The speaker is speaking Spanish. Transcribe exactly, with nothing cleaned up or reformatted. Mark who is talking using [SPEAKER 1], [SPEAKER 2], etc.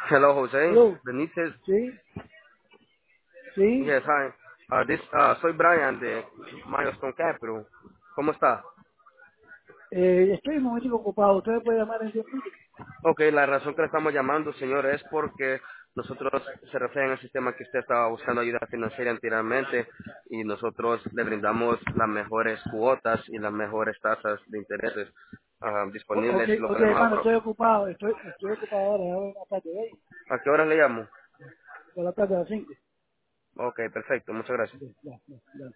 [SPEAKER 1] Hello, Jose.
[SPEAKER 2] Hello.
[SPEAKER 1] Benítez.
[SPEAKER 2] Sí, sí.
[SPEAKER 1] Yes, hi. Uh, this, uh, soy Brian de Milestone Capital. ¿Cómo está?
[SPEAKER 2] Eh, estoy un momentico ocupado. ¿Usted me puede llamar en diez minutos?
[SPEAKER 1] Ok, la razón que le estamos llamando, señor, es porque nosotros se refieren al sistema que usted estaba buscando ayuda financiera anteriormente y nosotros le brindamos las mejores cuotas y las mejores tasas de intereses ah,
[SPEAKER 2] O- ok,
[SPEAKER 1] disponibles y lo
[SPEAKER 2] ok,
[SPEAKER 1] podemos
[SPEAKER 2] hermano,
[SPEAKER 1] apro-
[SPEAKER 2] estoy ocupado. Estoy, estoy ocupado ahora, ahora en la tarde, ¿veis?
[SPEAKER 1] ¿A qué hora le llamo?
[SPEAKER 2] Por la tarde a las cinco.
[SPEAKER 1] Ok, perfecto, muchas gracias.
[SPEAKER 2] Ya, ya, ya, ya.